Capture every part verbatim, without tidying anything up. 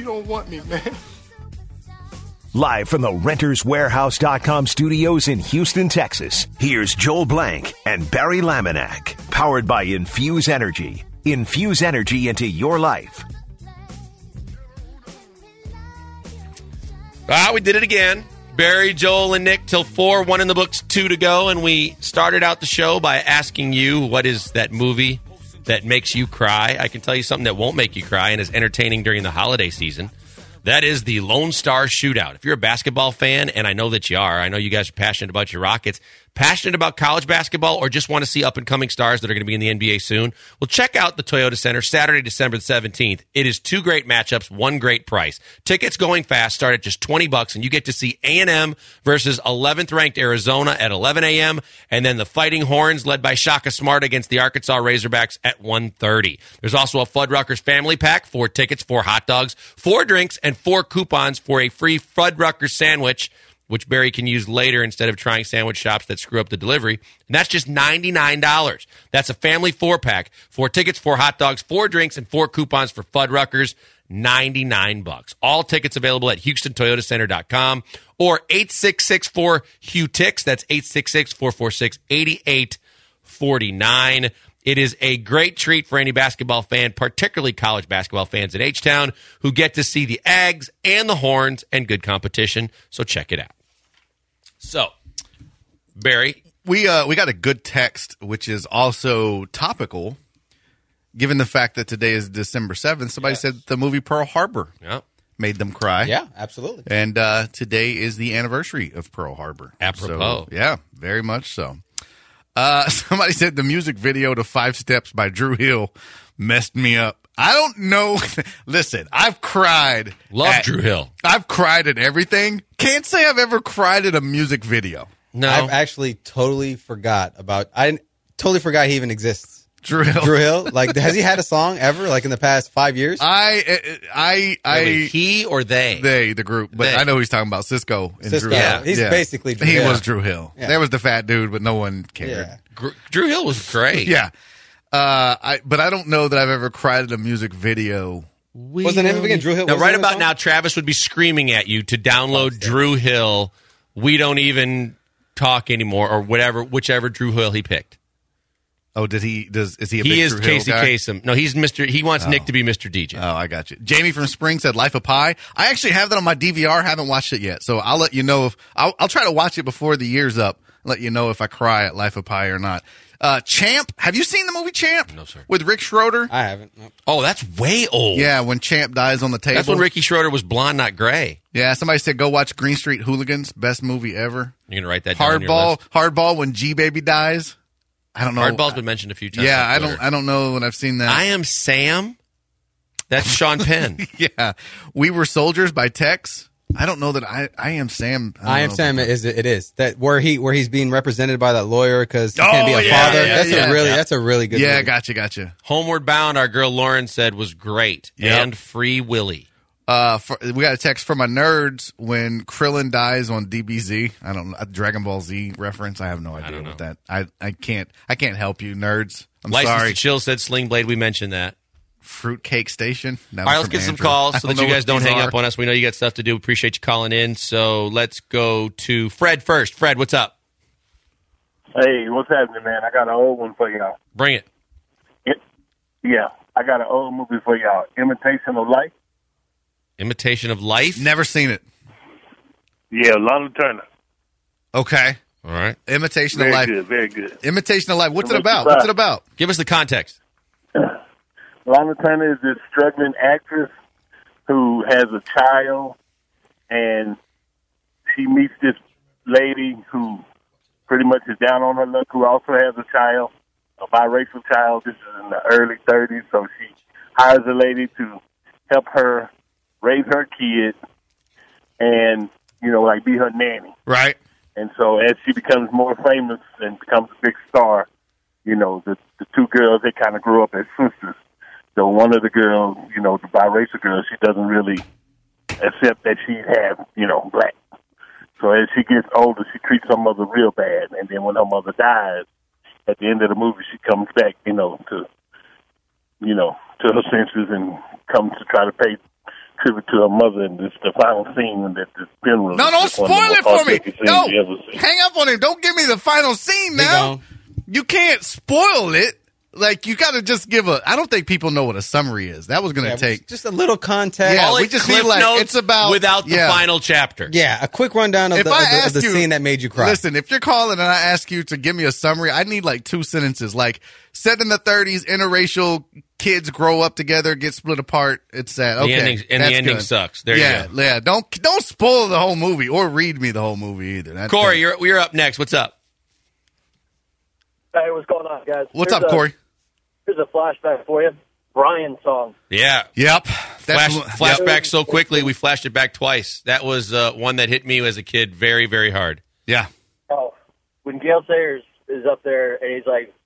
don't want me, man. Live from the Renters Warehouse dot com studios in Houston, Texas, here's Joel Blank and Barry Laminack. Powered by Infuse Energy. Infuse energy into your life. Ah, we did it again. Barry, Joel, and Nick till four, one in the books, two to go. And we started out the show by asking you, what is that movie that makes you cry? I can tell you something that won't make you cry and is entertaining during the holiday season. That is the Lone Star Shootout. If you're a basketball fan, and I know that you are, I know you guys are passionate about your Rockets, passionate about college basketball, or just want to see up-and-coming stars that are going to be in the N B A soon, well, check out the Toyota Center Saturday, December seventeenth. It is two great matchups, one great price. Tickets going fast start at just twenty bucks, and you get to see A and M versus eleventh-ranked Arizona at eleven a.m., and then the Fighting Horns led by Shaka Smart against the Arkansas Razorbacks at one thirty. There's also a Fuddruckers family pack, four tickets, four hot dogs, four drinks, and four coupons for a free Fuddruckers sandwich, which Barry can use later instead of trying sandwich shops that screw up the delivery. And that's just ninety-nine dollars. That's a family four-pack. Four tickets, four hot dogs, four drinks, and four coupons for Fuddruckers. ninety-nine bucks. All tickets available at Houston Toyota Center dot com or eight six six four H U T I X. That's eight six six, four four six, eight eight four nine. It is a great treat for any basketball fan, particularly college basketball fans in H-Town, who get to see the Ags and the Horns and good competition. So check it out. So, Barry. We uh, we got a good text, which is also topical, given the fact that today is December seventh. Somebody yes. said the movie Pearl Harbor yep. made them cry. Yeah, absolutely. And uh, today is the anniversary of Pearl Harbor. Apropos. So, yeah, very much so. Uh, somebody said the music video to Five Steps by Dru Hill messed me up. I don't know. Listen, I've cried. Love at, Dru Hill. I've cried at everything. Can't say I've ever cried at a music video. No. I've actually totally forgot about, I totally forgot he even exists. Dru Hill. Dru Hill. Like, has he had a song ever, like in the past five years? I, I, I. Really, he or they? They, the group. But they. I know he's talking about Cisco and Cisco. Dru Hill. Yeah. He's yeah. basically Dru He Hill. was Dru Hill. Yeah. There was the fat dude, but no one cared. Yeah. Gr- Dru Hill was great. Yeah. Uh, I, but I don't know that I've ever cried at a music video. We What's the name of it again? Dru Hill? Now, right about now, Travis would be screaming at you to download Dru Hill. We don't even talk anymore, or whatever, whichever Dru Hill he picked. Oh, did he? Does is he? A he big is Dru Hill Casey guy? Kasem. No, he's Mister He wants Oh. Nick to be Mister D J. Oh, I got you. Jamie from Spring said Life of Pi. I actually have that on my D V R. Haven't watched it yet, so I'll let you know if I'll, I'll try to watch it before the year's up. Let you know if I cry at Life of Pi or not. Uh, Champ, have you seen the movie Champ? No, sir. With Rick Schroeder? I haven't. Nope. Oh, that's way old. Yeah, when Champ dies on the table. That's when Ricky Schroeder was blonde, not gray. Yeah, somebody said go watch Green Street Hooligans, best movie ever. You're gonna write that down on your Hardball, list. Hardball when G Baby dies. I don't know. Hardball's been mentioned a few times. Yeah, on I Twitter. don't. I don't know when I've seen that. I Am Sam. That's Sean Penn. Yeah, We Were Soldiers by Tex. I don't know that I. I Am Sam. I, I Am Sam is it is that where he where he's being represented by that lawyer because he Oh, can't be a yeah, father. yeah, that's yeah. a really Yeah. that's a really good. Yeah, movie. gotcha, gotcha. Homeward Bound, our girl Lauren said was great. Yep. And Free Willy. Uh, for, we got a text from my nerds when Krillin dies on D B Z. I don't know, a Dragon Ball Z reference. I have no idea don't what know. that. I I can't. I can't help you, nerds. I'm License sorry. to Chill said Sling Blade. We mentioned that. Fruitcake Station. That All was right, let's from get some Andrew. calls I so that know you what guys don't these hang are. up on us. We know you got stuff to do. Appreciate you calling in. So let's go to Fred first. Fred, what's up? Hey, what's happening, man? I got an old one for y'all. Bring it. It, yeah, I got an old movie for y'all. Imitation of Life. Imitation of Life? Never seen it. Yeah, Lana Turner. Okay. All right. Imitation Very of Life. good, very good. Imitation of Life. What's It it makes you about? cry. What's it about? Give us the context. Lana Turner is this struggling actress who has a child, and she meets this lady who pretty much is down on her luck, who also has a child, a biracial child. This is in the early thirties, so she hires a lady to help her raise her kid and, you know, like be her nanny. Right. And so as she becomes more famous and becomes a big star, you know, the, the two girls, they kind of grew up as sisters. So one of the girls, you know, the biracial girl, she doesn't really accept that she's half, you know, black. So as she gets older, she treats her mother real bad. And then when her mother dies, at the end of the movie, she comes back, you know, to, you know, to her senses and comes to try to pay tribute to her mother, and it's the final scene at the funeral. No, don't It's one of spoil the it most for me. heartbreaking scenes No, you ever seen. hang up on him. Don't give me the final scene now. gone. You can't spoil it. Like, you got to just give a. I don't think people know what a summary is. That was going to Yeah, take. just a little context. Yeah, Call we it just Cliff need, like, Notes it's about- without the yeah. final chapter. Yeah, a quick rundown of If the, I of the, of ask the you, scene that made you cry. Listen, if you're calling and I ask you to give me a summary, I need like two sentences. Like, set in the thirties, interracial kids grow up together, get split apart. It's sad. Okay, The ending, and that's the ending good. sucks. There yeah, you go. yeah. Don't don't spoil the whole movie or read me the whole movie either. That's Corey, good. you're you're up next. What's up? Hey, what's going on, guys? What's Here's up, a- Corey? Here's a flashback for you. Brian song. Yeah. Yep. Flash, That's, flashback so quickly, we flashed it back twice. That was uh, one that hit me as a kid very, very hard. yeah. Oh, when Gale Sayers is up there and he's like,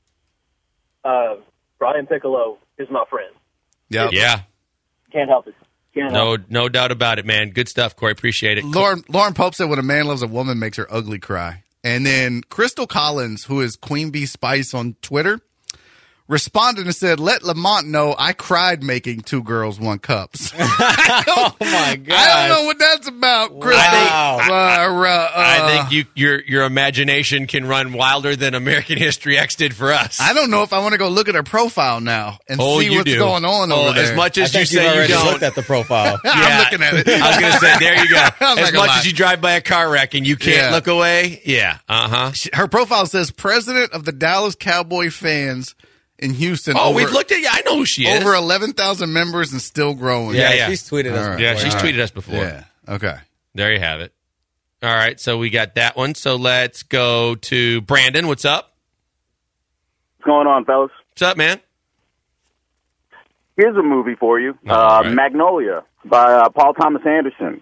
uh, Brian Piccolo is my friend. Yep. Yeah. Can't help it. Can't No, help it. no doubt about it, man. Good stuff, Corey. Appreciate it. Lauren Lauren Pope said when a man loves a woman makes her ugly cry. And then Crystal Collins, who is Queen Bee Spice on Twitter, responded and said, "Let Lamont know I cried making Two Girls, One Cups." Oh my god! I don't know what that's about, Crystal. Wow. Uh, uh, I think you, your your imagination can run wilder than American History X did for us. I don't know if I want to go look at her profile now and oh, see you what's do. going on oh, over there. As much I as you think you've say you already don't. looked at the profile. Yeah. I'm looking at it. I was going to say, there you go. I'm not As gonna much lie. as you drive by a car wreck and you can't Yeah. look away. Yeah. Uh huh. Her profile says president of the Dallas Cowboy fans in Houston. Oh, over, we've looked at. Yeah, I know who she is. over eleven thousand members and still growing. Yeah, Yeah, yeah. she's tweeted us. All right. before. Yeah, she's All right. tweeted us before. Yeah. Okay. There you have it. All right, so we got that one. So let's go to Brandon. What's up? What's going on, fellas? What's up, man? Here's a movie for you. All Uh, right. Magnolia by uh, Paul Thomas Anderson.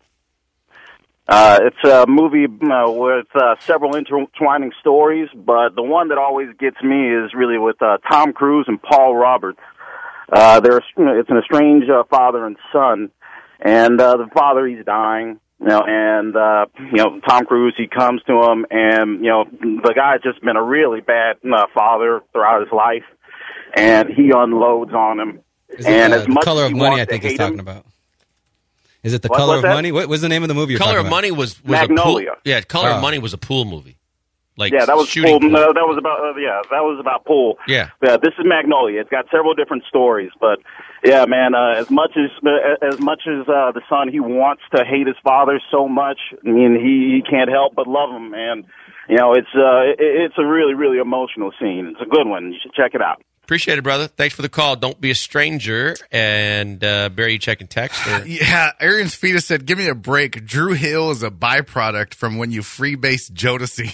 Uh, it's a movie uh, with uh, several intertwining stories, but the one that always gets me is really with uh, Tom Cruise and Paul Roberts. Uh, they're, it's an estranged uh, father and son, and uh, the father, he's dying, you know, and, uh, you know, Tom Cruise, he comes to him, and, you know, the guy's just been a really bad uh, father throughout his life, and he unloads on him. Is it, And uh, as the much color as of you money? want I to think he's hate talking him- about. Is it the What- color what's of that? money? What was the name of the movie? You're Color talking of about? Money was, was Magnolia. A pool, yeah, Color Oh. of Money was a pool movie. Like Yeah, that was shooting pool. pool. No, that was about uh, yeah, that was about pool. Yeah. Yeah, this is Magnolia. It's got several different stories, but yeah, man. Uh, as much as uh, as much as uh, the son, he wants to hate his father so much. I mean, he, he can't help but love him, and you know, it's uh, it, it's a really really emotional scene. It's a good one. You should check it out. Appreciate it, brother. Thanks for the call. Don't be a stranger. And uh, Barry, you checking text? Or? Yeah, Arian's fetus said, "Give me a break. Drew Hill is a byproduct from when you freebase Jodeci."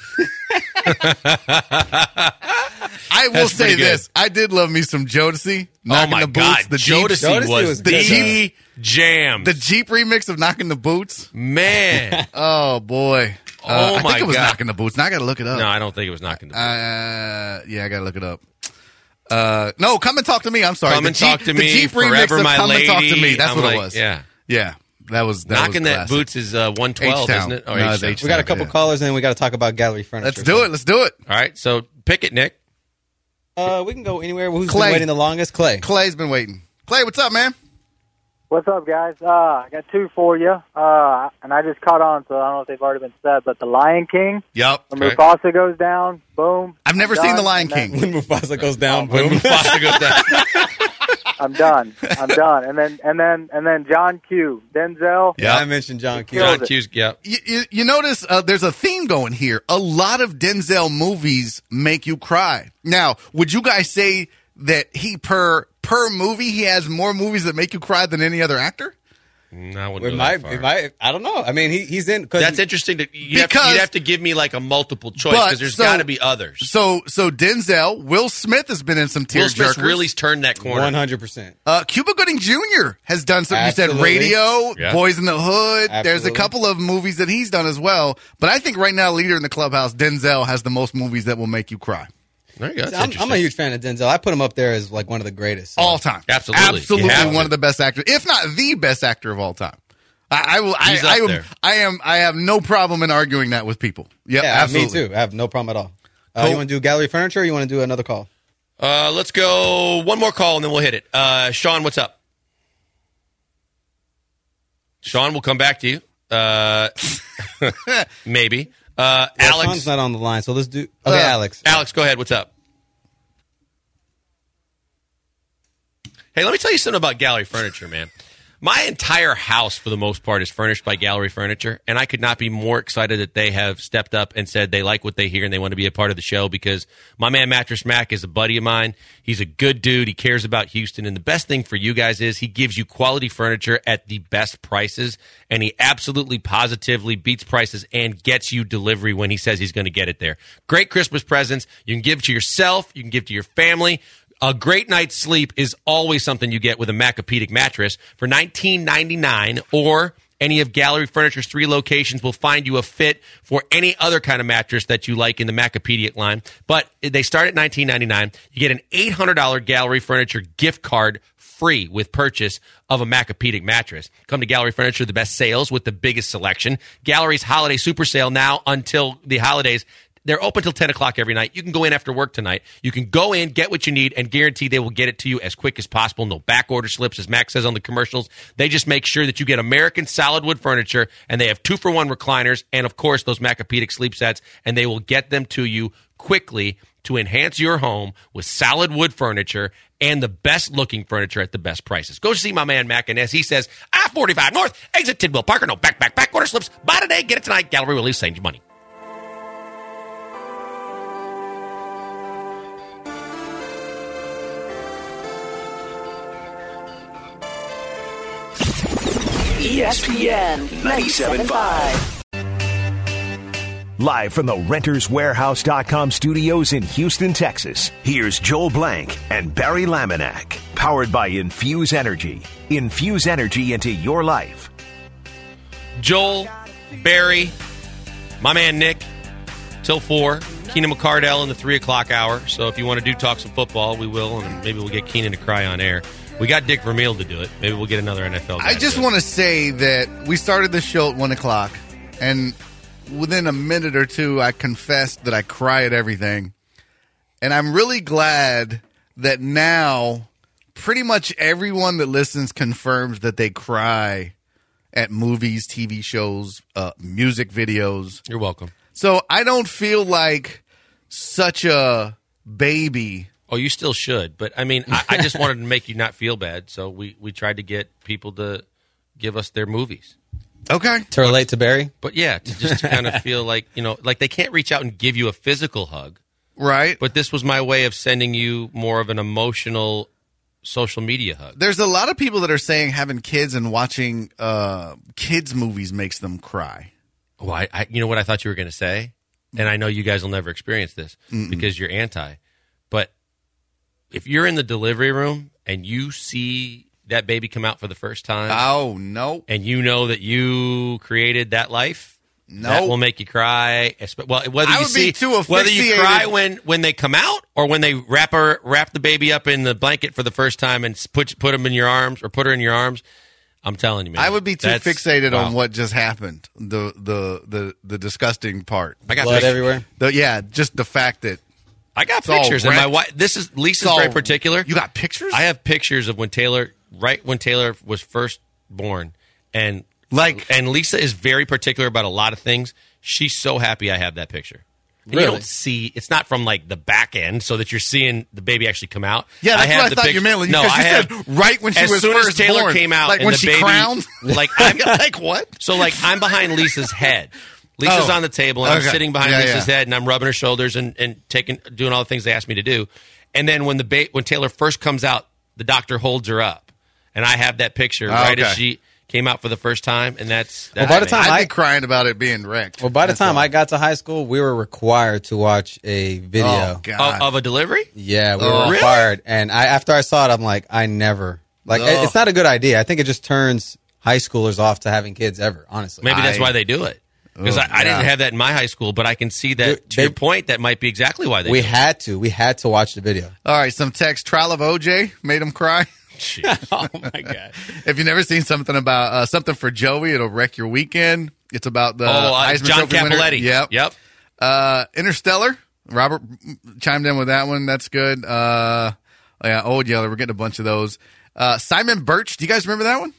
I will That's say pretty good. this: I did love me some Jodeci. Knocking oh my the boots, God, the Jeep, Jodeci, Jodeci was, was the good. Jeep- jam. the Jeep remix of "Knocking the Boots." Man. Oh boy! Oh, Uh, I my think it was God. "Knocking the Boots." Now I got to look it up. No, I don't think it was knocking the Uh, yeah, I gotta look it up. Uh, no, come and talk to me. I'm sorry. Come the and Jeep, talk to the me, Jeep remix Forever of My "Come and Talk to Lady." Me." That's I'm what like, it was. yeah. yeah, that was that Knocking was that classic. boots is uh, one twelve, H-Town. isn't it? Or No, it's H-Town. H-Town. We got a couple Yeah. callers, and then we got to talk about gallery furniture. Let's do it. Let's do it. All right, so pick it, Nick. Uh, we can go anywhere. Who's Clay. been waiting the longest? Clay. Clay's been waiting. Clay, what's up, man? What's up, guys? Uh, I got two for you, uh, and I just caught on, so I don't know if they've already been said, but The Lion King, Yup. when Okay. Mufasa goes down, boom. I've never I'm seen done, The Lion and then- King. When Mufasa goes down, When boom. Mufasa goes down. I'm done. I'm done. And then, and then, and then John Q, Denzel. Yeah, I mentioned John Q. Killed John it. Hughes, yeah. You, you, you notice uh, there's a theme going here. A lot of Denzel movies make you cry. Now, would you guys say that he per per movie he has more movies that make you cry than any other actor? No, I wouldn't It go might, that far. it might, I don't know. I mean, he, he's in. Cause That's interesting. To, you'd, have, Because- you'd have to give me like a multiple choice But, because there's so- got to be others. So so Denzel, Will Smith has been in some tear Will Smith jerkers. really turned that corner. one hundred percent. Uh, Cuba Gooding Junior has done some. You said Absolutely. Radio, Yeah. Boys in the Hood. There's a Absolutely. couple of movies that he's done as well. But I think right now, leader in the clubhouse, Denzel has the most movies that will make you cry There you go. That's I'm, interesting. I'm a huge fan of Denzel. I put him up there as like one of the greatest. So. all time. Absolutely. You absolutely have to. one of the best actors, if not the best actor of all time. I, I will. I, He's up I, am, there. I am. I have no problem in arguing that with people. Yep, Yeah, absolutely. me too. I have no problem at all. Uh, Cool. You want to do gallery furniture or you want to do another call? Uh, let's go one more call and then we'll hit it. Uh, Sean, what's up? Sean, we'll come back to you. Uh, maybe. Uh, Well, Alex. Sean's not on the line, so let's do. Okay, Uh, Alex. Alex, go ahead. What's up? Hey, let me tell you something about Gallery Furniture, man. My entire house, for the most part, is furnished by Gallery Furniture, and I could not be more excited that they have stepped up and said they like what they hear and they want to be a part of the show, because my man Mattress Mac is a buddy of mine. He's a good dude. He cares about Houston, and the best thing for you guys is he gives you quality furniture at the best prices, and he absolutely positively beats prices and gets you delivery when he says he's going to get it there. Great Christmas presents. You can give to yourself. You can give to your family. A great night's sleep is always something you get with a Macapedic mattress. For nineteen ninety-nine dollars, or any of Gallery Furniture's three locations will find you a fit for any other kind of mattress that you like in the Macapedic line. But they start at nineteen ninety-nine dollars. You get an eight hundred dollars Gallery Furniture gift card free with purchase of a Macapedic mattress. Come to Gallery Furniture, the best sales with the biggest selection. Gallery's holiday super sale now until the holidays. They're open till ten o'clock every night. You can go in after work tonight. You can go in, get what you need, and guarantee they will get it to you as quick as possible. No back order slips, as Max says on the commercials. They just make sure that you get American solid wood furniture, and they have two-for-one recliners and, of course, those Macapedic sleep sets, and they will get them to you quickly to enhance your home with solid wood furniture and the best-looking furniture at the best prices. Go see my man Mac, and as he says, I forty-five North, exit Tidwell Parker, no back, back, back order slips. Buy today, get it tonight. Gallery will leave, save you money. E S P N ninety-seven point five. Live from the Renters Warehouse dot com studios in Houston, Texas, here's Joel Blank and Barry Laminack. Powered by Infuse Energy. Infuse energy into your life. Joel, Barry, my man Nick, till four. Keenan McCardell in the three o'clock hour. So if you want to do talk some football, we will, and maybe we'll get Keenan to cry on air. We got Dick Vermeil to do it. Maybe we'll get another N F L guy. I just want to say that we started the show at one o'clock, and within a minute or two, I confessed that I cry at everything. And I'm really glad that now pretty much everyone that listens confirms that they cry at movies, T V shows, uh, music videos. You're welcome. So I don't feel like such a baby. Oh, you still should. But, I mean, I, I just wanted to make you not feel bad, so we, we tried to get people to give us their movies. Okay. To relate to Barry? But, yeah, to just to kind of feel like, you know, like they can't reach out and give you a physical hug. Right. But this was my way of sending you more of an emotional social media hug. There's a lot of people that are saying having kids and watching uh, kids' movies makes them cry. Oh, I, I, you know what I thought you were going to say? And I know you guys will never experience this Mm-mm. because you're anti. But if you're in the delivery room and you see that baby come out for the first time. Oh, no. And you know that you created that life. No. That will make you cry. Well, whether I you would see, be too whether you asphyxiated. cry when, when they come out or when they wrap her, wrap the baby up in the blanket for the first time and put put them in your arms or put her in your arms. I'm telling you, man. I would be too That's, fixated wow. on what just happened. The the the the disgusting part. I got Blood pictures. everywhere. The, yeah, just the fact that I got It's all pictures, and my wrecked. wife. This is Lisa's It's all- very particular. You got pictures? I have pictures of when Taylor, right when Taylor was first born, and Like- and Lisa is very particular about a lot of things. She's so happy I have that picture. And Really? You don't see it's not from like the back end, so that you're seeing the baby actually come out. Yeah, that's I have what I the thought picture- you meant. Because No, you I said have, right when she as was soon first as Taylor born. came out, Like and when the she baby, crowned? like I'm, like what? so like I'm behind Lisa's head. Lisa's Oh. on the table, and I'm Okay. sitting behind Yeah, Lisa's yeah. head, and I'm rubbing her shoulders and, and taking doing all the things they asked me to do. And then when the ba- when Taylor first comes out, the doctor holds her up, and I have that picture Oh, right okay. as she came out for the first time, and that's, Well, that's by the amazing. time I'd I- be crying about it being wrecked. Well, by the That's time all. I got to high school, we were required to watch a video. Oh, God. of, of a delivery. Yeah, we Oh. were Really? required. And I, after I saw it, I'm like, I never. Like, Oh. it- it's not a good idea. I think it just turns high schoolers off to having kids ever, honestly. Maybe that's I- why they do it. Because Oh, I, I didn't yeah. have that in my high school, but I can see that Dude, to your they- point, that might be exactly why they we do had to. We had to watch the video. All right, some text. Trial of O J made him cry. it. Jeez. Oh, my God. If you've never seen something about uh, something for Joey, it'll wreck your weekend. It's about the oh, uh, Heisman John Trophy winner. Capoletti. Yep. Yep. Uh, Interstellar. Robert chimed in with that one. That's good. Uh, oh, yeah, Old Yeller. We're getting a bunch of those. Uh, Simon Birch. Do you guys remember that one?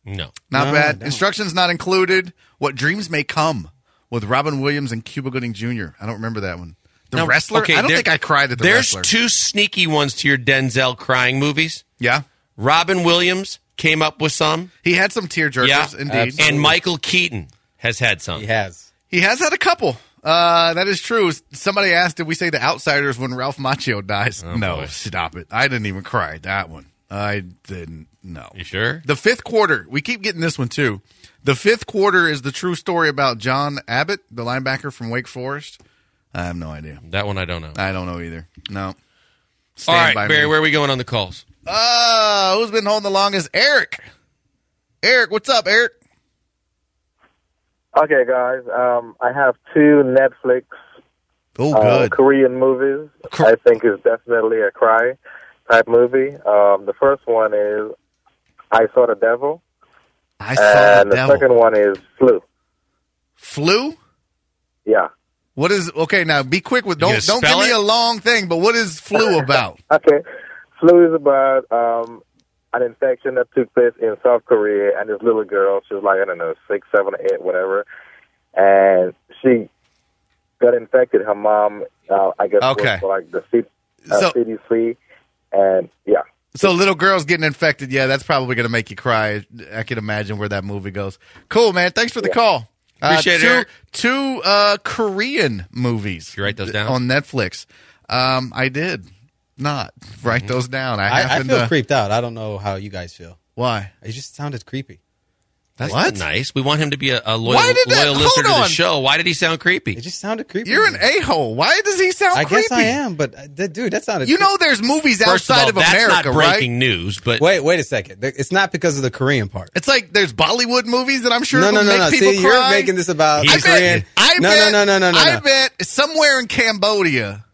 No. Not No, I bad. don't. Instructions not included. What Dreams May Come with Robin Williams and Cuba Gooding Junior I don't remember that one. The Now, Wrestler? okay, I don't there- think I cried at The There's Wrestler. two sneaky ones to your Denzel crying movies. Yeah. Robin Williams came up with some. He had some tear jerkers, Yeah, indeed. absolutely. And Michael Keaton has had some. He has. He has had a couple. Uh, that is true. Somebody asked, did we say The Outsiders when Ralph Macchio dies? Oh, no, boy. stop it. I didn't even cry at that one. I didn't. No. You sure? The fifth quarter. We keep getting this one, too. The fifth quarter is the true story about John Abbott, the linebacker from Wake Forest. I have no idea. That one I don't know. I don't know either. No. All Stand right, by Barry, me. where are we going on the calls? Uh, who's been holding the longest? Eric. Eric, what's up, Eric? Okay, guys. Um, I have two Netflix Oh, uh, good. Korean movies. I think is definitely a cry type movie. Um, the first one is I Saw the Devil, I saw and the the devil. second one is Flu. Flu? Yeah. What is okay? Now, be quick with You don't gonna don't give spell me it? a long thing. But what is flu about? Okay. Flu is about um, an infection that took place in South Korea, and this little girl, she was like, I don't know, six, seven, eight, whatever, and she got infected. Her mom, uh, I guess, Okay. worked for like the C- uh, So- C D C, and yeah. So little girls getting infected. Yeah, that's probably going to make you cry. I can imagine where that movie goes. Cool, man. Thanks for the call. Uh, Appreciate it, two, Eric. Two uh, Korean movies. You write those down? on Netflix. Um, I did not write those down. I, I, I happened feel to. creeped out. I don't know how you guys feel. Why? It just sounded creepy. That's What? not nice. We want him to be a, a loyal, Why did that- loyal listener to hold the on. show. Why did he sound creepy? It just sounded creepy. You're to an me. a hole. Why does he sound I creepy? guess I am, but uh, th- dude, that sounded. You know, there's movies First of outside all, of, that's America, not right? breaking news, but Wait, wait a second. Th- It's not because of the Korean part. It's like there's Bollywood movies that I'm sure No, no, will no, make no. people See, cry. you're making this about I the Korean. bet, I no, bet, no, no, no, no, no, I no. bet somewhere in Cambodia.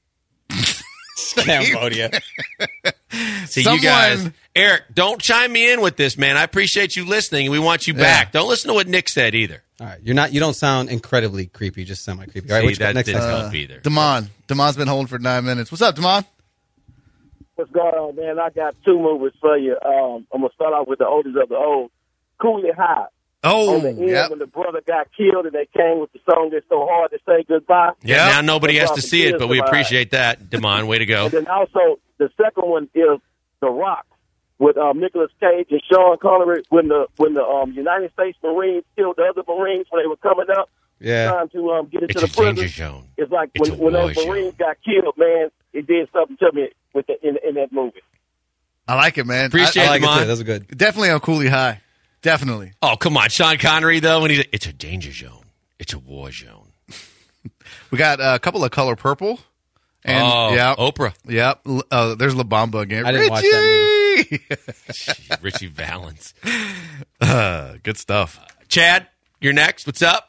Cambodia. see, someone- you guys, Eric, don't chime me in with this, man. I appreciate you listening. We want you back. Don't listen to what Nick said either. All right, you're not. You don't sound incredibly creepy. Just semi creepy. All right, See, what you got that next? didn't time? help either. Damon. Damon's been holding for nine minutes. What's up, Damon? What's going on, man? I got two movies for you. Um, I'm gonna start off with the oldest of the old, Cooley High. Oh, On the end, yep. when the brother got killed and they came with the song "It's So Hard to Say Goodbye." Yeah, now nobody has to Dropping see it, tears but we to my eyes. appreciate that, Damon. Way to go. And then also the second one is The Rock with um, Nicolas Cage and Sean Connery when the when the um, United States Marines killed the other Marines when they were coming up Yeah. trying to um, get into It's the a danger prison. zone. It's like It's when, a when war those zone. Marines got killed, man, it did something to me with the, in, in that movie. I like it, man. Appreciate I, I like it Damon. too. Those are good. Definitely on Cooley High. Definitely. Oh, come on. Sean Connery, though, when he's it's a danger zone. It's a war zone. We got uh, a couple of Color Purple. And, oh, yeah. Oprah. Yep. L- Uh, there's La Bamba again. I didn't watch Richie! that Richie Valens. uh, good stuff. Chad, you're next. What's up?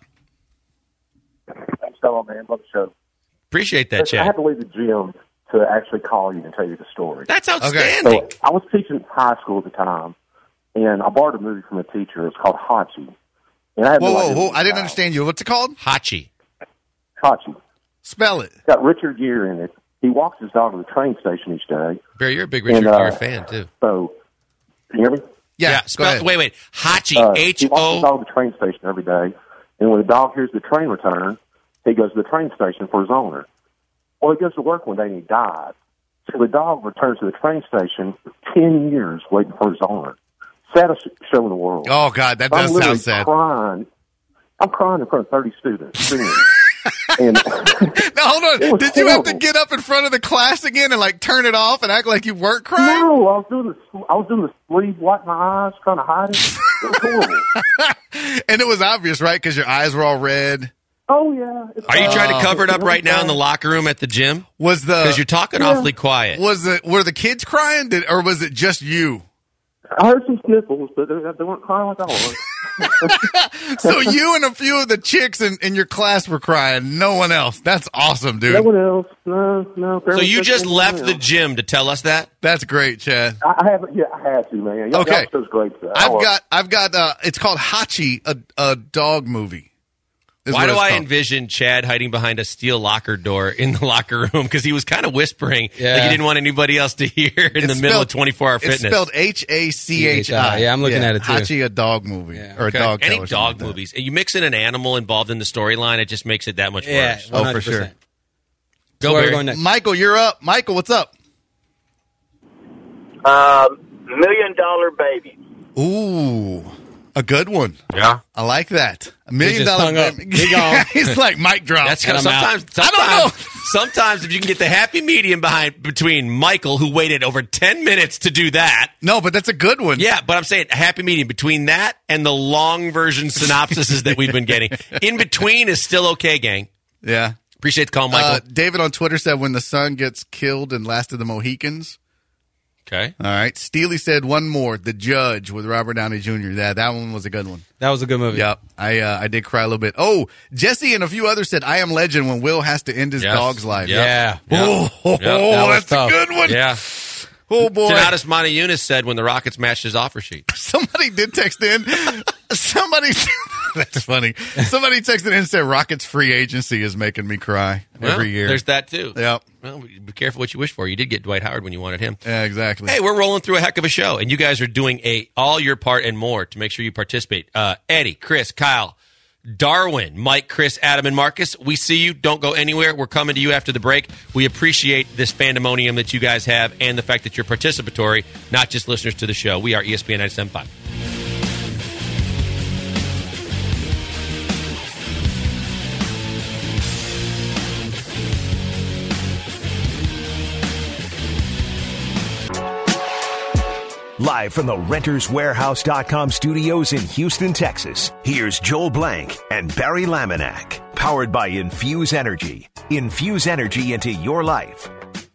Thanks, on, man. Love the show. Appreciate that, I had Chad. to leave the gym to actually call you and tell you the story. That's outstanding. So I was teaching high school at the time, and I borrowed a movie from a teacher. It's called Hachi. And I had Whoa, no whoa, idea whoa. what it I didn't was understand you. What's it called? Hachi. about. Hachi. Spell it. It's got Richard Gere in it. He walks his dog to the train station each day. Barry, you're a big Richard And, uh, Gere fan, too. So, can you hear me? Yeah, go spell, ahead. wait, wait. Hachi, Uh, H he walks his O. dog to the train station every day, and when the dog hears the train return, he goes to the train station for his owner. Well, he goes to work one day and he dies. So the dog returns to the train station for ten years waiting for his owner. Saddest show in the world. Oh, God, that I'm does literally sound sad. Crying. I'm crying in front of thirty students. singing. and Now, hold on. It was Did you have to horrible. get up in front of the class again and, like, turn it off and act like you weren't crying? no, I was doing the I was doing the sleeve, wiping my eyes, trying to hide it. It was horrible. And it was obvious, right? Because your eyes were all red. Oh yeah. It's Are you fine. trying to cover it up It's right now in the fine. locker room at the gym? Was the Because you're talking Yeah. awfully quiet. was it were the kids crying, Did, or was it just you? I heard some sniffles, but they, they weren't crying like I was. So you and a few of the chicks in, in your class were crying. No one else. That's awesome, dude. No one else. No, no. So you just left the. the gym to tell us that? That's great, Chad. I I have, yeah, I had to, man. Y'all, Okay. y'all show's great. Sir. I I've love got I've got uh it's called Hachi, a a dog movie. is Why what do it's I called. envision Chad hiding behind a steel locker door in the locker room? Because he was kind of whispering Yeah. like he didn't want anybody else to hear in It's the middle of spelled- twenty-four hour fitness. It's spelled H A C H I. Yeah, I'm looking at it, too. Hachi, a dog movie or a Okay. dog. Any tale or something dog like that. movies. And you mix in an animal involved in the storyline, it just makes it that much Yeah, worse. Oh, for sure. Go, So where are we Barry. going next? Michael, you're up. Michael, what's up? Um, Million Dollar Baby. Ooh, a good one. Yeah. I like that. A million just dollar hung up. baby. He gone. He's like mic drop. That's And because I'm out. sometimes, I don't know. sometimes, sometimes if you can get the happy medium behind between Michael, who waited over ten minutes to do that. No, but that's a good one. Yeah, but I'm saying a happy medium between that and the long version synopsises that we've been getting. In between is still okay, gang. Yeah. Appreciate the call, Michael. Uh, David on Twitter said when the sun gets killed in Last of the Mohicans. okay. All right. Steely said one more, The Judge with Robert Downey Junior Yeah, that one was a good one. That was a good movie. Yep. I uh, I did cry a little bit. Oh, Jesse and a few others said I Am Legend when Will has to end his Yes. dog's life. Yep. Yeah. Oh, Yep. That was that's tough. a good one. Yeah. Oh, boy. Donatus Montejunis said when the Rockets matched his offer sheet. Somebody did text in. Somebody, that's funny. Somebody texted in and said Rockets free agency is making me cry Well, every year. There's that, too. Yep. Well, be careful what you wish for. You did get Dwight Howard when you wanted him. Yeah, exactly. Hey, we're rolling through a heck of a show, and you guys are doing a all your part and more to make sure you participate. Uh, Eddie, Chris, Kyle, Darwin, Mike, Chris, Adam, and Marcus, we see you. Don't go anywhere. We're coming to you after the break. We appreciate this pandemonium that you guys have and the fact that you're participatory, not just listeners to the show. We are E S P N ninety-seven point five. Live from the Renters Warehouse dot com studios in Houston, Texas, here's Joel Blank and Barry Laminack. Powered by Infuse Energy. Infuse energy into your life.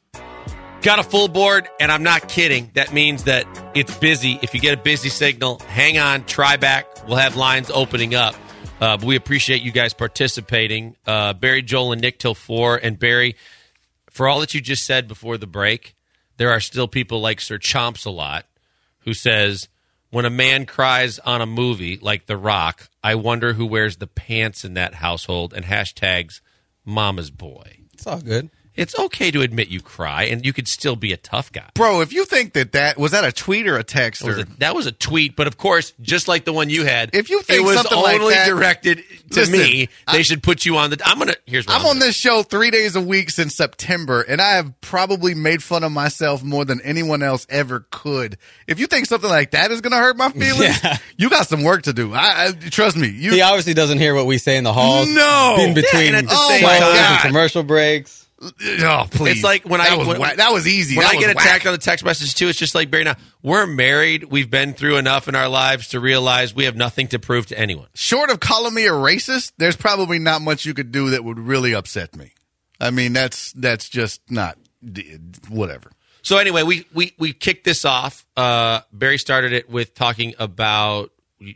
Got a full board, and I'm not kidding. That means that it's busy. If you get a busy signal, hang on, try back. We'll have lines opening up. Uh, but we appreciate you guys participating. Uh, Barry, Joel, and Nick till four. And Barry, for all that you just said before the break, there are still people like Sir Chomps a lot who says, when a man cries on a movie like The Rock, I wonder who wears the pants in that household, and hashtags mama's boy. It's all good. It's okay to admit you cry, and you could still be a tough guy. Bro, if you think that that was that a tweet or a text? That was Or, a, that was a tweet, but of course, just like the one you had, If you think it was something only like that- directed to Listen, me. They I- should put you on the. I'm gonna. Here's what I'm I'm on gonna- this show three days a week since September, and I have probably made fun of myself more than anyone else ever could. If you think something like that is going to hurt my feelings, Yeah. you got some work to do. I, I trust me. You He obviously doesn't hear what we say in the halls. No. In between Yeah, and at the shows same and time- commercial breaks. Oh, please. It's like when that I was when, whack. that was easy. When That I was get whack. attacked on the text message too, it's just like Barry. Now we're married. We've been through enough in our lives to realize we have nothing to prove to anyone. Short of calling me a racist, there's probably not much you could do that would really upset me. I mean, that's that's just not whatever. So anyway, we we we kicked this off. Uh, Barry started it with talking about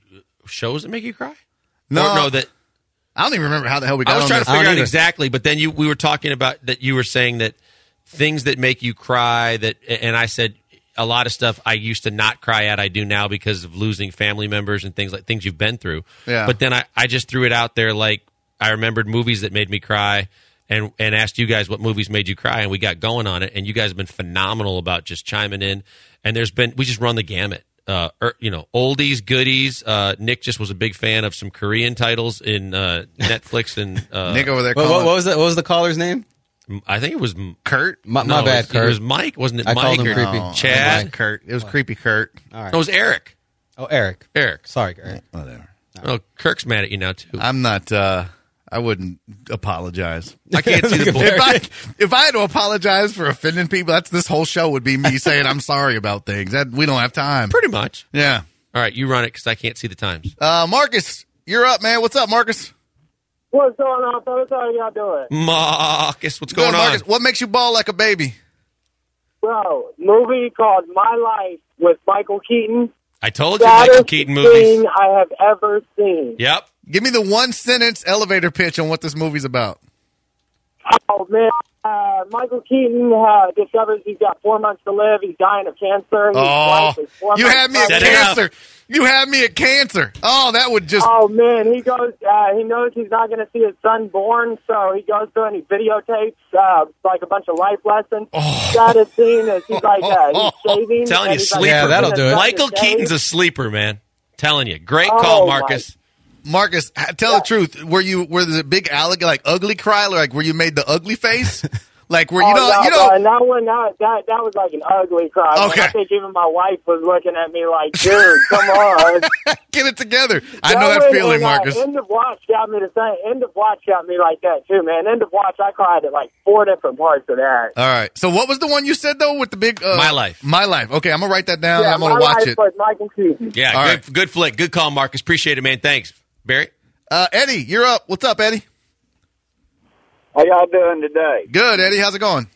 shows that make you cry. No, Or no, that I don't even remember how the hell we got I was on trying this. to figure I don't out either. exactly, but then you we were talking about that you were saying that things that make you cry that, and I said a lot of stuff I used to not cry at I do now because of losing family members and things like things you've been through. Yeah. But then I, I just threw it out there like I remembered movies that made me cry and and asked you guys what movies made you cry, and we got going on it, and you guys have been phenomenal about just chiming in. And there's been we just run the gamut. Uh, er, you know, oldies, goodies. Uh, Nick just was a big fan of some Korean titles in uh, Netflix and uh, Nick over there. What, calling- what, what was the, what was the caller's name? I think it was Kurt? My, my no, bad, it was, Kurt. It was Mike, wasn't it? I Mike called him or creepy. No, Chad? it was Kurt. It was creepy Kurt. All right. No, it was Eric. Oh, Eric. Eric. Sorry, Eric. Whatever. Oh, Kirk's mad at you now too. I'm not. uh I wouldn't apologize. I can't see the board. If I if I had to apologize for offending people, that's this whole show would be me saying I'm sorry about things. That we don't have time. Pretty much. Yeah. All right, you run it because I can't see the times. Uh, Marcus, you're up, man. What's up, Marcus? What's going on, fellas? How y'all doing? Marcus, what's going Good, on? Marcus. What makes you bawl like a baby? Bro, movie called My Life with Michael Keaton. I told you, Michael Saddest Keaton movies. thing I have ever seen. Yep. Give me the one sentence elevator pitch on what this movie's about. Oh, man. Uh, Michael Keaton uh, discovers he's got four months to live. He's dying of cancer. His Oh, wife is four you months had me at Set pregnant. it up. cancer. You have me at cancer. Oh, that would just. Oh man, he goes. Uh, he knows he's not going to see his son born, so he goes through and he videotapes uh, like a bunch of life lessons. Oh. Got a scene as he's like uh, he's shaving. Telling you, and he's sleeper. like, Yeah, that'll do it. Michael to shave. Keaton's a sleeper, man. Telling you, great Oh, call, my- Marcus. Marcus, ha- tell Yeah. the truth. Were you were the big alligator like ugly cry, or like where you made the ugly face? Like where you oh, know no, you know no, that one, that, that that was like an ugly cry. man. Okay. I think even my wife was looking at me like, dude, come on. get it together. I know that one, feeling, and, uh, Marcus. End of Watch got me the same. End of Watch got me like that too, man. End of Watch, I cried at like four different parts of that. All right. So what was the one you said though with the big uh, My Life. My Life. Okay, I'm gonna write that down. yeah, I'm gonna my watch life it. was Michael Keaton. Yeah, All good, right. good flick. Good call, Marcus. Appreciate it, man. Thanks. Barry? Uh, Eddie, you're up. What's up, Eddie? How y'all doing today? Good, Eddie. How's it going?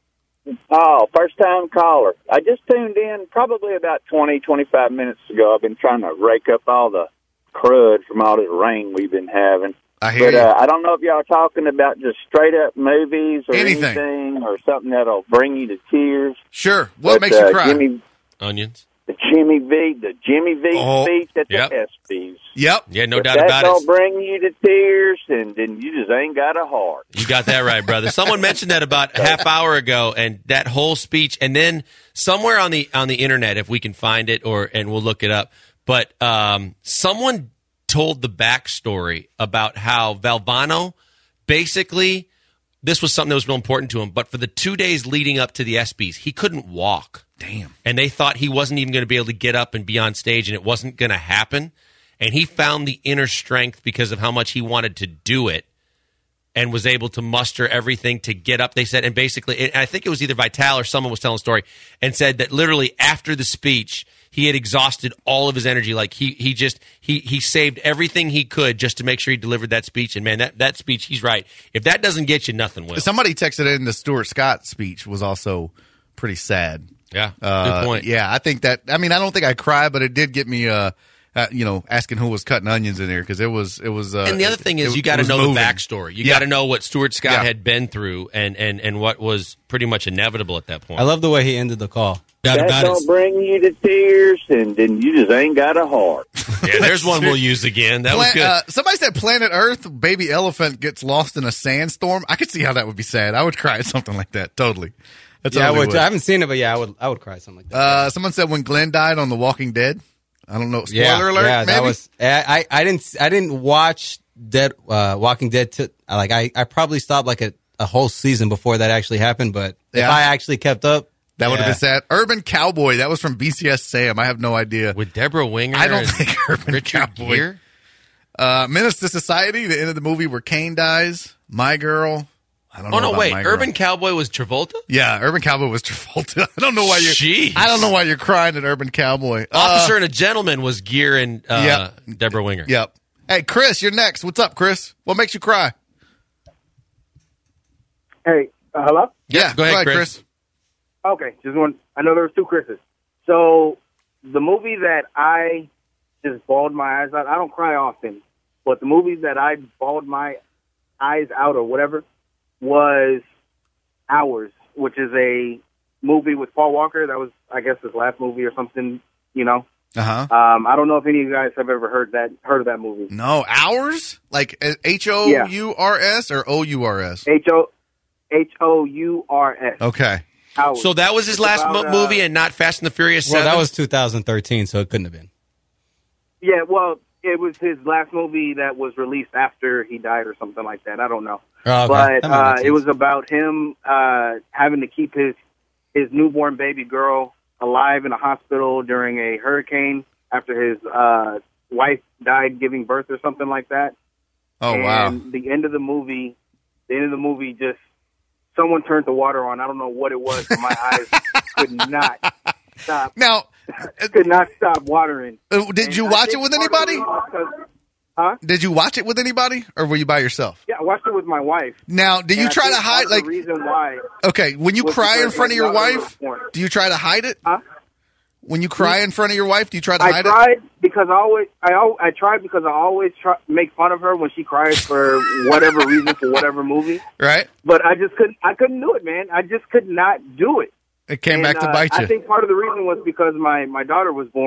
Oh, first time caller. I just tuned in probably about twenty, twenty-five minutes ago. I've been trying to rake up all the crud from all this rain we've been having. I hear But you. uh, I don't know if y'all are talking about just straight up movies or Anything. anything or something that'll bring you to tears. Sure. What But, makes you uh, cry? Jimmy, Onions. the Jimmy V, the Jimmy V Oh, speech at yep. the ESPYs. Yep. Yeah, no If doubt that about don't it. bring you to tears, then then you just ain't got a heart. You got that right, brother. Someone mentioned that about a half hour ago, and that whole speech, and then somewhere on the on the internet, if we can find it, or and we'll look it up. But um, someone told the backstory about how Valvano basically, this was something that was real important to him. But for the two days leading up to the ESPYs, he couldn't walk. Damn. And they thought he wasn't even going to be able to get up and be on stage, and it wasn't going to happen. And he found the inner strength because of how much he wanted to do it, and was able to muster everything to get up. They said, and basically, and I think it was either Vital or someone was telling a story, and said that literally after the speech, he had exhausted all of his energy. Like he he just he he saved everything he could just to make sure he delivered that speech. And man, that that speech, he's right. If that doesn't get you, nothing will. Somebody texted in the Stuart Scott speech was also pretty sad. Yeah, Uh, good point. Yeah, I think that. I mean, I don't think I cried, but it did get me. Uh, uh, you know, asking who was cutting onions in there because it was. It was. Uh, And the other thing it- is, it you got to was know moving. the backstory. You Yeah. got to know what Stuart Scott Yeah. had been through, and, and and what was pretty much inevitable at that point. I love the way he ended the call. If that don't bring you to tears, then then you just ain't got a heart. Yeah, there's one we'll use again. That was Pla- good. Uh, somebody said Planet Earth, baby elephant gets lost in a sandstorm. I could see how that would be sad. I would cry at something like that. Totally. That's Yeah, I totally would. I haven't seen it, but yeah, I would. I would cry something like that. Uh, someone said when Glenn died on The Walking Dead. I don't know. Spoiler yeah, alert. yeah, maybe? that was. I, I I didn't. I didn't watch Dead uh, Walking Dead. To, like I, I probably stopped like a, a whole season before that actually happened. But if Yeah. I actually kept up, That would have yeah. been sad. Urban Cowboy. That was from B C S Sam. I have no idea. With Deborah Winger, I don't and think Urban Richard Cowboy. Gere? Uh, Menace to Society. The end of the movie where Kane dies. My Girl. I don't know. Oh no, about wait. My Girl. Urban Cowboy was Travolta. Yeah, Urban Cowboy was Travolta. I don't know why you're. Jeez. I don't know why you're crying at Urban Cowboy. Uh, Officer and a Gentleman was Gere and uh, Deborah Winger. Yep. Hey, Chris, you're next. What's up, Chris? What makes you cry? Hey, uh, hello? Yeah, go ahead, Chris. Okay, just one. I know there was two Chris's. So the movie that I just bawled my eyes out, I don't cry often, but the movie that I bawled my eyes out or whatever was Hours, which is a movie with Paul Walker. That was, I guess, his last movie or something, you know. Uh huh. Um, I don't know if any of you guys have ever heard that heard of that movie. No, Hours? Like H O U R S or O U R S? H O H O U R S. Okay. Hours. So that was his It's last about, mo- uh, movie, and not Fast and the Furious well, Seven. that was two thousand thirteen, so it couldn't have been. Yeah, well, it was his last movie that was released after he died or something like that. I don't know. Oh, okay. But That might uh, make it sense. was about him uh, having to keep his his newborn baby girl alive in a hospital during a hurricane after his uh, wife died giving birth or something like that. Oh, and wow. the end of the movie, the end of the movie, just someone turned the water on. I don't know what it was, but my eyes could not stop. Now, could not stop watering. Uh, did And you I watch it think with part of anybody? it was because- Huh? Did you watch it with anybody, or were you by yourself? Yeah, I watched it with my wife. Now, do you And I try think to part hide, of the like- reason why? Okay, when you was cry in because front of my your daughter was wife, born. do you try to hide it? Huh? When you cry in front of your wife, do you try to I hide tried because I always I al- I tried because I always try make fun of her when she cries for whatever reason for whatever movie. it? Right? But I just couldn't I couldn't do it, man. I just could not do it. It came And, back to uh, bite you. I think part of the reason was because my my daughter was born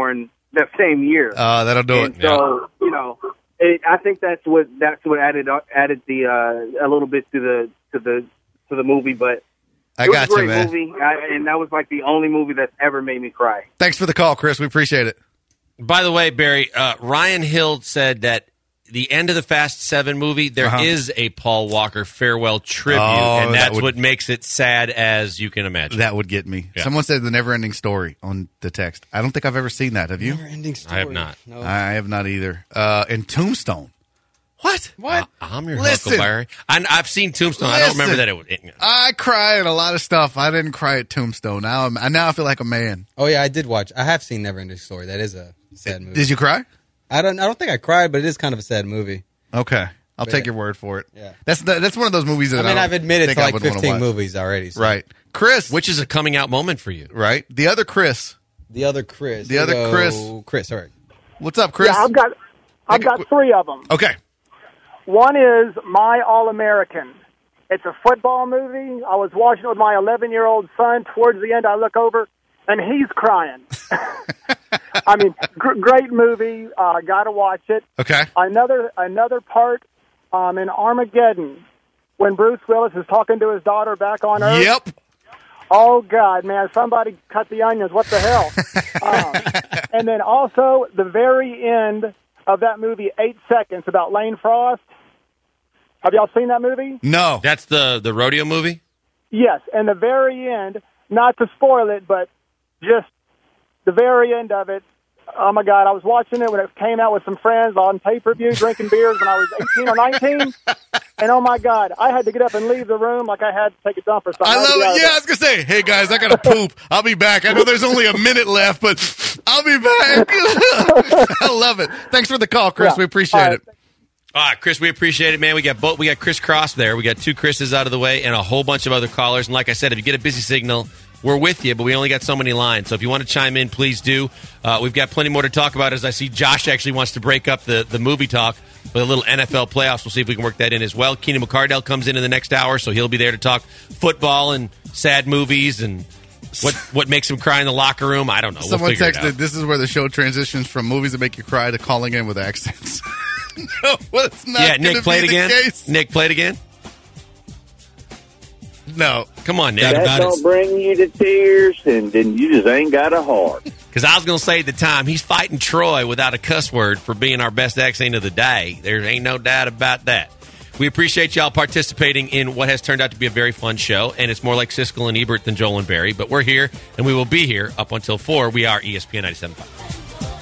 that same year. Uh, that'll do and it. So you know, it, I think that's what that's what added added the uh, a little bit to the to the to the movie, but. I it was got a great you, man. movie, I, and that was like the only movie that's ever made me cry. Thanks for the call, Chris. We appreciate it. By the way, Barry, uh, Ryan Hill said that the end of the Fast Seven movie, there Uh-huh. is a Paul Walker farewell tribute, Oh, and that that's would- what makes it sad as you can imagine. That would get me. Yeah. Someone said the never-ending story on the text. I don't think I've ever seen that. Have you? Never-ending story. I have not. No. I have not either. Uh, and Tombstone. What? What? Uh, I'm your Listen. Huckleberry. I, I've seen Tombstone. I don't remember Listen. that it would. It, I cry at a lot of stuff. I didn't cry at Tombstone. Now I'm, now I feel like a man. Oh yeah, I did watch. I have seen Neverending Story. That is a sad movie. Did you cry? I don't. I don't think I cried, but it is kind of a sad movie. Okay. I'll But- take your word for it. Yeah. That's the, that's one of those movies that I mean, don't I've admitted think to I like would wanna fifteen watch. movies already. So. Right. Chris. which is a coming out moment for you. Right. The other Chris. The other Chris. The other Go- Chris. Chris. All right. What's up, Chris? Yeah, I've got I've got three of them. Okay. One is My All-American. It's a football movie. I was watching it with my eleven-year-old son. Towards the end, I look over, and he's crying. I mean, gr- great movie. Uh, got to watch it. Okay. Another another part um, in Armageddon, when Bruce Willis is talking to his daughter back on Earth. Yep. Oh, God, man, somebody cut the onions. What the hell? um, and then also the very end of that movie, Eight Seconds, about Lane Frost. Have y'all seen that movie? No. That's the the rodeo movie. Yes, and the very end, not to spoil it, but just the very end of it. Oh, my God, I was watching it when it came out with some friends on pay-per-view, drinking beers when I was eighteen or nineteen. And, oh, my God, I had to get up and leave the room like I had to take a dump or something. I had to love get out it. of Yeah, there. I was going to say, hey, guys, I got to poop. I'll be back. I know there's only a minute left, but I'll be back. I love it. Thanks for the call, Chris. Yeah. We appreciate All right. it. All right, Chris, we appreciate it, man. We got both. We got Chris Cross there. We got two Chris's out of the way and a whole bunch of other callers. And like I said, if you get a busy signal, we're with you, but we only got so many lines. So if you want to chime in, please do. Uh, we've got plenty more to talk about as I see Josh actually wants to break up the, the movie talk with a little N F L playoffs. We'll see if we can work that in as well. Keenan McCardell comes in in the next hour, so he'll be there to talk football and sad movies and what what makes him cry in the locker room. I don't know. Someone we'll figure texted, it out. this is where the show transitions from movies that make you cry to calling in with accents. No, well, it's not Yeah, gonna Nick, play it be the again. case. Nick, play it again. No. Come on, Nick. That don't bring you to tears, and then you just ain't got a heart. Because I was going to say at the time, he's fighting Troy without a cuss word for being our best accent of the day. There ain't no doubt about that. We appreciate y'all participating in what has turned out to be a very fun show, and it's more like Siskel and Ebert than Joel and Barry, but we're here, and we will be here up until four. We are E S P N ninety-seven point five.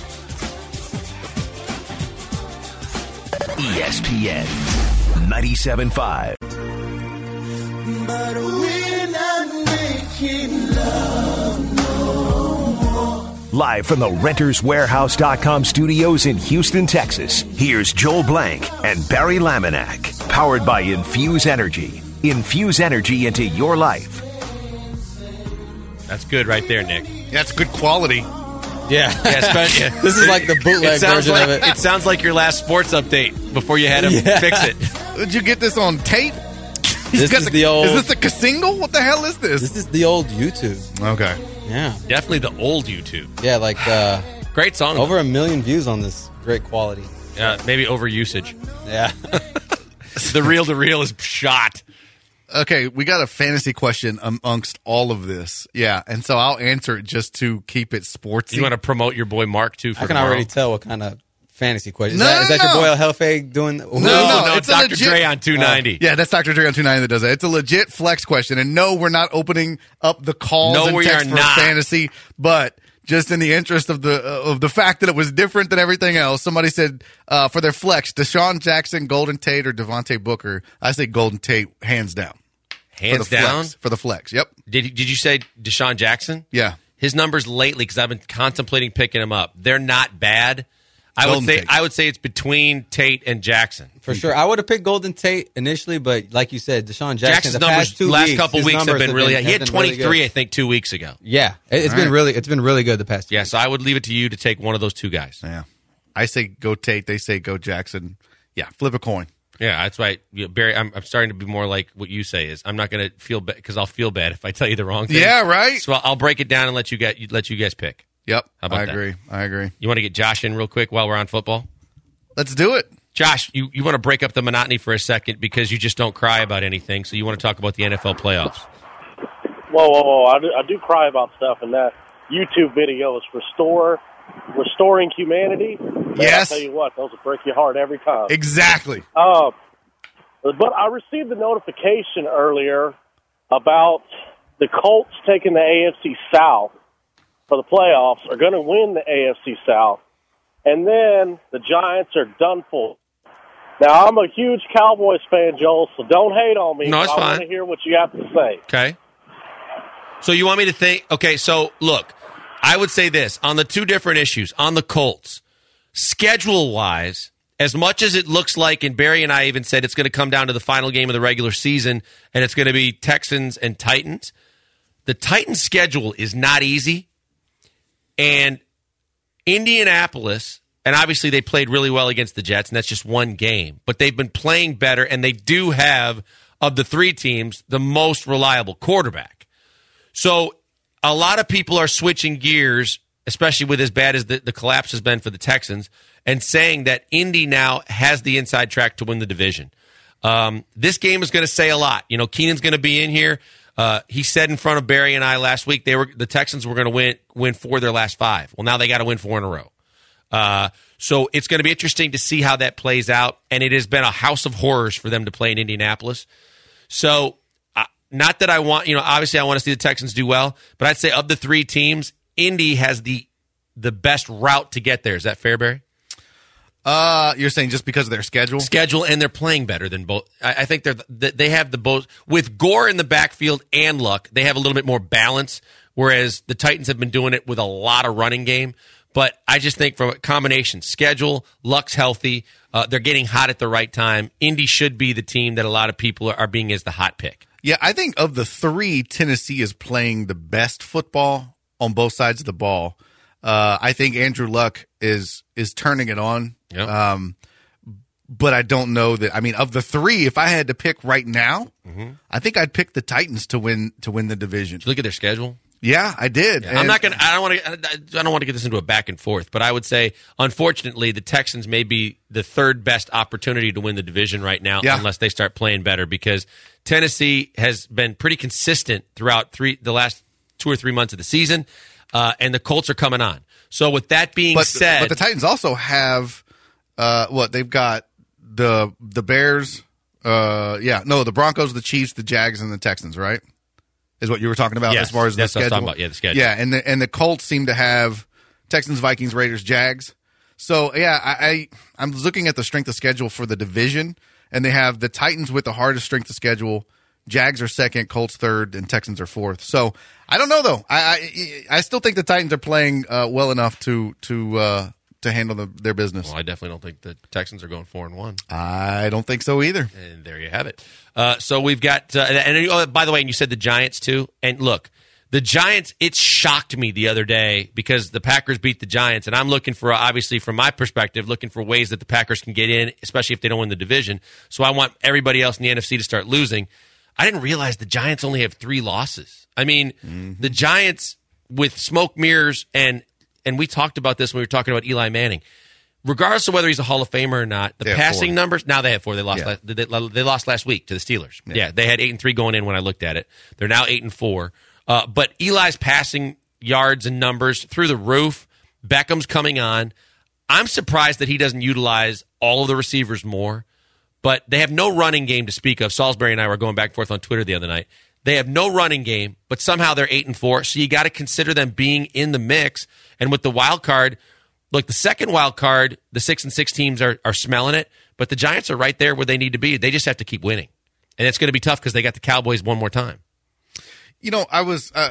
E S P N ninety-seven point five. But we're not making love no more. Live from the Renters Warehouse dot com studios in Houston, Texas, here's Joel Blank and Barry Laminack. Powered by Infuse Energy. Infuse energy into your life. That's good right there, Nick. That's good quality. Yeah. Yeah, especially, yeah. This is like the bootleg it sounds version like, of it. It sounds like your last sports update before you had him Yeah. fix it. Did you get this on tape? He's This got is the, the old- Is this the single? What the hell is this? This is the old YouTube. Okay. Yeah. Definitely the old YouTube. Yeah, like uh, Great song. over a million views on this. Great quality. Uh, maybe over usage. Yeah. The reel to reel is shot. Okay, we got a fantasy question amongst all of this. Yeah, and so I'll answer it just to keep it sportsy. You want to promote your boy Mark too? For I can tomorrow? already tell what kind of fantasy question. No, is that, is that no. your boy El Jefe doing? No, no, no, it's a Doctor legit- Dre on two ninety. Yeah, that's Doctor Dre on two ninety that does that. It's a legit flex question. And no, we're not opening up the calls No, and we text are for not. fantasy, but just in the interest of the uh, of the fact that it was different than everything else, somebody said uh, for their flex, Deshaun Jackson, Golden Tate, or Devontae Booker. I say Golden Tate, hands down. Hands for the down Flex, for the flex, yep. Did did you say Deshaun Jackson? Yeah. His numbers lately, because I've been contemplating picking him up. They're not bad. I would Golden say Tate. I would say it's between Tate and Jackson. For sure. I would have picked Golden Tate initially, but like you said, Deshaun Jackson, Jackson's the numbers past two last weeks, couple his weeks have numbers been really. have he had been really twenty-three, good. I think, two weeks ago. Yeah, it, it's All been right. really, it's been really good the past. Yeah, so I would leave it to you to take one of those two guys. Yeah. I say go Tate. They say go Jackson. Yeah, flip a coin. Yeah, that's why, you know, Barry. I'm, I'm starting to be more like what you say is. I'm not going to feel bad because I'll feel bad if I tell you the wrong thing. Yeah, right? So I'll break it down and let you get let you guys pick. Yep, How about I that? agree. I agree. You want to get Josh in real quick while we're on football? Let's do it. Josh, you, you want to break up the monotony for a second because you just don't cry about anything, so you want to talk about the N F L playoffs. Whoa, whoa, whoa. I do, I do cry about stuff, and that YouTube video is Restore, Restoring Humanity. Man, Yes. I'll tell you what, those will break your heart every time. Exactly. Um, but I received the notification earlier about the Colts taking the A F C South for the playoffs, are going to win the A F C South, and then the Giants are done for. Now, I'm a huge Cowboys fan, Joel, so don't hate on me. No, it's I fine. want to hear what you have to say. Okay. So you want me to think? Okay, so look, I would say this on the two different issues. On the Colts, schedule-wise, as much as it looks like, and Barry and I even said it's going to come down to the final game of the regular season, and it's going to be Texans and Titans, the Titans' schedule is not easy. And Indianapolis, and obviously they played really well against the Jets, and that's just one game. But they've been playing better, and they do have, of the three teams, the most reliable quarterback. So a lot of people are switching gears, especially with as bad as the, the collapse has been for the Texans, and saying that Indy now has the inside track to win the division. Um, this game is going to say a lot. You know, Keenan's going to be in here. Uh, he said in front of Barry and I last week they were the Texans were going to win win four of their last five. Well, now they got to win four in a row. Uh, so it's going to be interesting to see how that plays out. And it has been a house of horrors for them to play in Indianapolis. So uh, not that I want, you know, obviously I want to see the Texans do well, but I'd say of the three teams, Indy has the the best route to get there. Is that fair, Barry? Uh, you're saying just because of their schedule? Schedule, and they're playing better than both. I, I think they're they have the both with Gore in the backfield and Luck. They have a little bit more balance, whereas the Titans have been doing it with a lot of running game. But I just think from a combination, schedule, Luck's healthy, uh, they're getting hot at the right time. Indy should be the team that a lot of people are, are being as the hot pick. Yeah, I think of the three, Tennessee is playing the best football on both sides of the ball. Uh, I think Andrew Luck is is turning it on. Yep. Um, but I don't know that. I mean, of the three, if I had to pick right now, Mm-hmm. I think I'd pick the Titans to win to win the division. Look at their schedule. Yeah, I did. Yeah, I'm not going to. I don't want to. I don't want to get this into a back and forth. But I would say, unfortunately, the Texans may be the third best opportunity to win the division right now, Yeah. unless they start playing better. Because Tennessee has been pretty consistent throughout three the last two or three months of the season, uh, and the Colts are coming on. So with that being but, said, but the Titans also have uh, what they've got the the Bears. Uh, yeah, no, the Broncos, the Chiefs, the Jags, and the Texans. Right, is what you were talking about Yes, as far as the that's what I was schedule. talking about. Yeah, the schedule. Yeah, and the and the Colts seem to have Texans, Vikings, Raiders, Jags. So yeah, I, I I'm looking at the strength of schedule for the division, and they have the Titans with the hardest strength of schedule. Jags are second, Colts third, and Texans are fourth. So I don't know though. I I, I still think the Titans are playing uh, well enough to to uh, to handle the, their business. well, I definitely don't think the Texans are going four and one. I don't think so either. And there you have it. Uh, so we've got, uh, and, and oh, by the way, and you said the Giants too. And look, the Giants, it shocked me the other day because the Packers beat the Giants, and I'm looking for, obviously, from my perspective, looking for ways that the Packers can get in, especially if they don't win the division. So I want everybody else in the N F C to start losing. I didn't realize the Giants only have three losses. I mean, Mm-hmm. the Giants with smoke mirrors, and and we talked about this when we were talking about Eli Manning. Regardless of whether he's a Hall of Famer or not, the They have passing four. numbers, now they have four. They lost, Yeah. last, they, they lost last week to the Steelers. Yeah. Yeah. they had eight and three going in when I looked at it. They're now eight and four. Uh, but Eli's passing yards and numbers through the roof. Beckham's coming on. I'm surprised that he doesn't utilize all of the receivers more. But they have no running game to speak of. Salisbury and I were going back and forth on Twitter the other night. They have no running game, but somehow they're eight and four. So you got to consider them being in the mix. And with the wild card, look, the second wild card, the six and six teams are, are smelling it, but the Giants are right there where they need to be. They just have to keep winning, and it's going to be tough because they got the Cowboys one more time. You know, I was. Uh,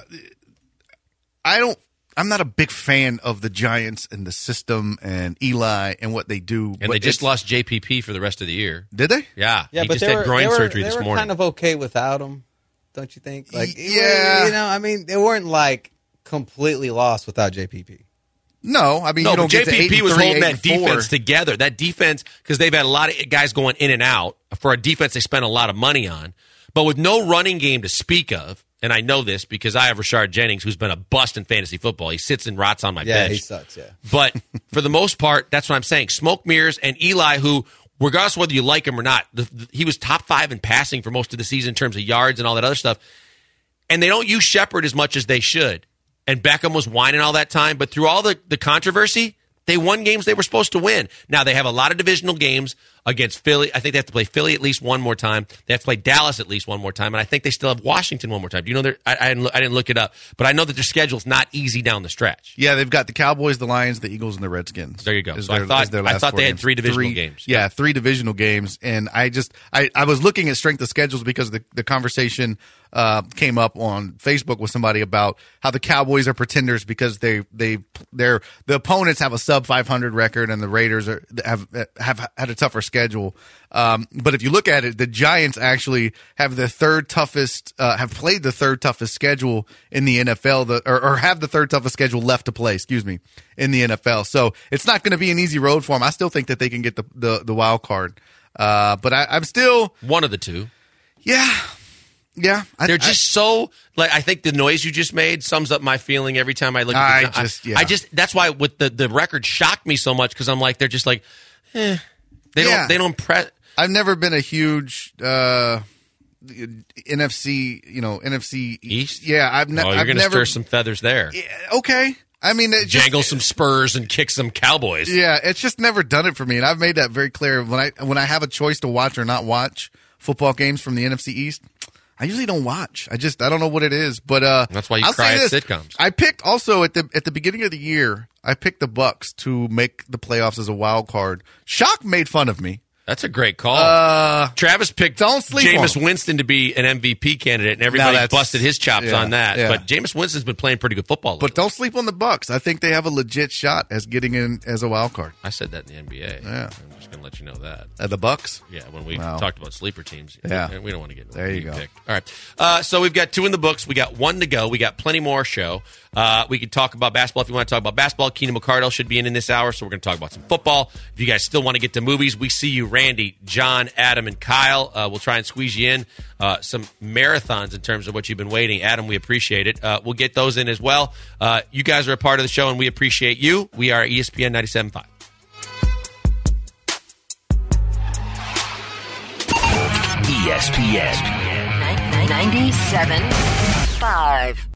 I don't. I'm not a big fan of the Giants and the system and Eli and what they do. And but they just it's- lost J P P for the rest of the year. Did they? Yeah, Yeah, he but just they had were, groin they were, surgery they this were morning. kind of okay without him, don't you think? Like, it yeah. was- you know, I mean, they weren't like completely lost without J P P. No, I mean, no, you but don't get to J P eight P and was three, holding eight that and four. defense together. That defense, because they've had a lot of guys going in and out for a defense they spent a lot of money on. But with no running game to speak of, and I know this because I have Rashard Jennings, who's been a bust in fantasy football. He sits and rots on my Yeah, bench. he sucks, yeah. But for the most part, that's what I'm saying. Smoke mirrors and Eli, who, regardless of whether you like him or not, the, the, he was top five in passing for most of the season in terms of yards and all that other stuff. And they don't use Shepard as much as they should. And Beckham was whining all that time. But through all the, the controversy, they won games they were supposed to win. Now, they have a lot of divisional games against Philly. I think they have to play Philly at least one more time. They have to play Dallas at least one more time. And I think they still have Washington one more time. Do you know their, I, I, didn't look, I didn't look it up. But I know that their schedule's not easy down the stretch. Yeah, they've got the Cowboys, the Lions, the Eagles, and the Redskins. There you go. Is So their- I thought, is their I last thought four they had games. three divisional Three- games. Yeah, three divisional games. And I just, I, I was looking at strength of schedules because the, the conversation uh, came up on Facebook with somebody about how the Cowboys are pretenders because they, they, they're, the opponents have a sub five hundred record and the Raiders are, have, have had a tougher schedule. Um, but if you look at it, the Giants actually have the third toughest, uh, have played the third toughest schedule in the N F L, the, or, or have the third toughest schedule left to play, excuse me, in the N F L. So it's not going to be an easy road for them. I still think that they can get the, the, the wild card. Uh, but I, I'm still one of the two. Yeah. Yeah. I, They're just so, like, I think the noise you just made sums up my feeling every time I look at I the just, yeah. I just, that's why with the, the record shocked me so much because I'm like, they're just like, eh. They Yeah. don't, they don't press. I've never been a huge, uh, N F C, you know, N F C East. Yeah. I've, ne- Oh, you're I've going to never, stir some feathers there. okay. I mean, it just, Jangle some Spurs and kick some Cowboys. Yeah, it's just never done it for me, and I've made that very clear. When I when I have a choice to watch or not watch football games from the N F C East, I usually don't watch. I just I don't know what it is, but uh, That's why you I'll cry say at this. sitcoms. I picked also at the at the beginning of the year. I picked the Bucks to make the playoffs as a wild card. Shock made fun of me. That's a great call. Uh, Travis picked don't sleep on Jameis him. Winston to be an M V P candidate, and everybody that's- busted his chops yeah, on that. yeah. But Jameis Winston's been playing pretty good football. But don't sleep on the Bucks. I think they have a legit shot as getting in as a wild card. I said that in the N B A. Yeah. I'm just going to let you know that. Uh, the Bucks. Yeah, when we Wow. talked about sleeper teams. Yeah. We don't want to get There you go. picked. All right. Uh, so we've got two in the books. We got one to go. We got plenty more show. Uh, we could talk about basketball if you want to talk about basketball. Keenan McCardell should be in in this hour, so we're going to talk about some football. If you guys still want to get to movies, we see you, Randy, John, Adam, and Kyle. Uh, we'll try and squeeze you in. Uh, some marathons in terms of what you've been waiting. Adam, we appreciate it. Uh, we'll get those in as well. Uh, you guys are a part of the show, and we appreciate you. We are E S P N ninety-seven point five. E S P N ninety-seven point five.